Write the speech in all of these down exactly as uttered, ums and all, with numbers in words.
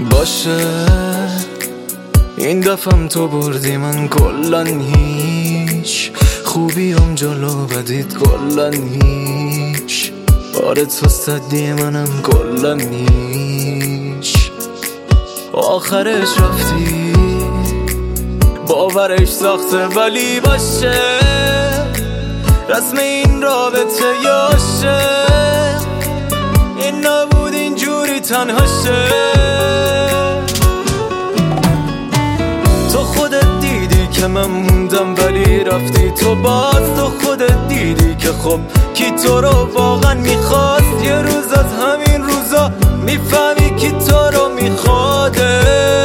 باشه این دفعم تو بردی، من کلن هیچ خوبیم جلو بدید کلن هیچ، باره تو صدی منم کلن هیچ. آخرش رفتی باورش سخته ولی باشه، رسم این رابطه یاشه، این نبود اینجوری تنها شه. تو خودت دیدی که من موندم ولی رفتی، تو باز تو خودت دیدی که خب کی تو رو واقعا میخواست. یه روز از همین روزا میفهمی کی تو رو میخواده.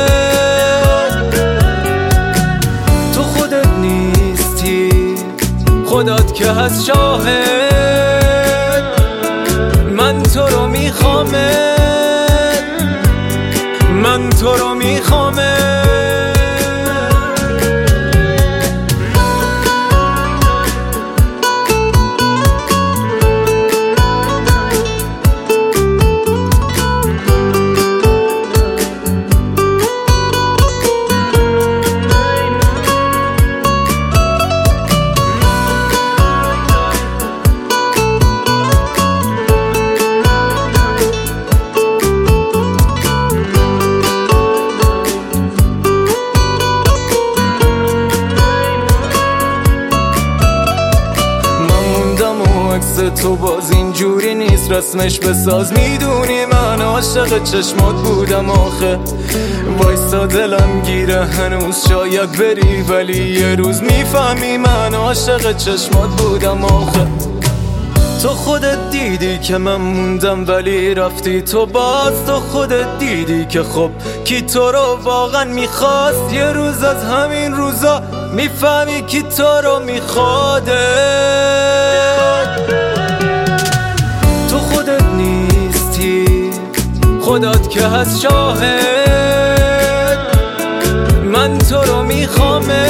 تو خودت نیستی خودت که هست شاهد، من تو رو میخوامه، من تو رو میخوامه. تو باز اینجوری نیست، رسمش بساز. میدونی من عاشق چشمات بودم آخه، وایستا دلم گیره هنوز شاید بری، ولی یه روز میفهمی من عاشق چشمات بودم آخه. تو خودت دیدی که من موندم ولی رفتی، تو باز تو خودت دیدی که خب کی تو رو واقعا میخواست. یه روز از همین روزا میفهمی کی تو رو میخواده. تو خودت نیستی خودت که هست شاهد، من تو رو میخوامه،